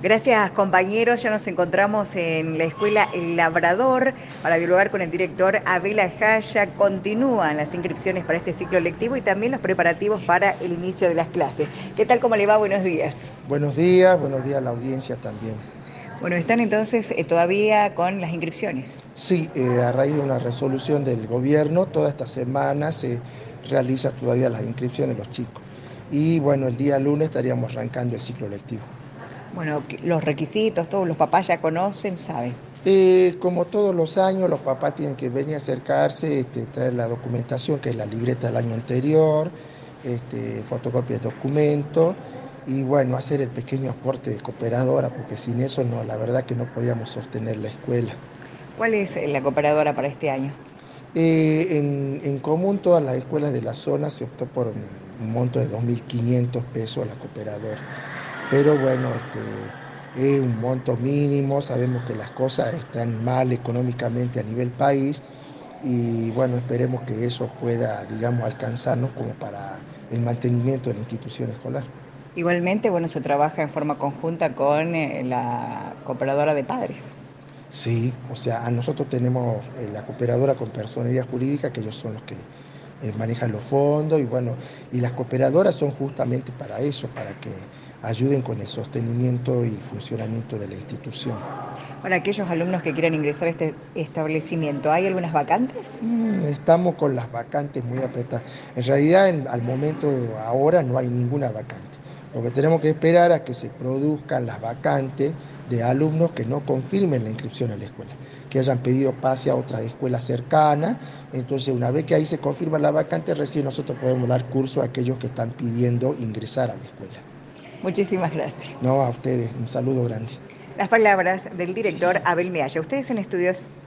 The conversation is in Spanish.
Gracias, compañeros. Ya nos encontramos en la Escuela El Labrador para dialogar con el director Abel Ajaya. Continúan las inscripciones para este ciclo lectivo y también los preparativos para el inicio de las clases. ¿Qué tal? ¿Cómo le va? Buenos días. Buenos días a la audiencia también. Bueno, están entonces todavía con las inscripciones. Sí, a raíz de una resolución del gobierno, toda esta semana se realiza todavía las inscripciones de los chicos. Y bueno, el día lunes estaríamos arrancando el ciclo lectivo. Bueno, los requisitos, todos los papás ya conocen, saben. Como todos los años, los papás tienen que venir a acercarse, traer la documentación, que es la libreta del año anterior, fotocopia de documento y bueno, hacer el pequeño aporte de cooperadora, porque sin eso no, la verdad que no podríamos sostener la escuela. ¿Cuál es la cooperadora para este año? En común, todas las escuelas de la zona se optó por un monto de 2.500 pesos a la cooperadora. Pero bueno, es un monto mínimo, sabemos que las cosas están mal económicamente a nivel país y bueno, esperemos que eso pueda, digamos, alcanzarnos como para el mantenimiento de la institución escolar. Igualmente, bueno, se trabaja en forma conjunta con la cooperadora de padres. Sí, o sea, a nosotros tenemos la cooperadora con personería jurídica, que ellos son los que manejan los fondos y bueno, y las cooperadoras son justamente para eso, para que ayuden con el sostenimiento y funcionamiento de la institución. Para aquellos alumnos que quieran ingresar a este establecimiento, ¿hay algunas vacantes? Estamos con las vacantes muy apretadas. En realidad, al momento ahora no hay ninguna vacante. Lo que tenemos que esperar es que se produzcan las vacantes de alumnos que no confirmen la inscripción en la escuela, que hayan pedido pase a otra escuela cercana. Entonces, una vez que ahí se confirma la vacante, recién nosotros podemos dar curso a aquellos que están pidiendo ingresar a la escuela. Muchísimas gracias. No, a ustedes, un saludo grande. Las palabras del director Abel Mealla. ¿Ustedes en estudios?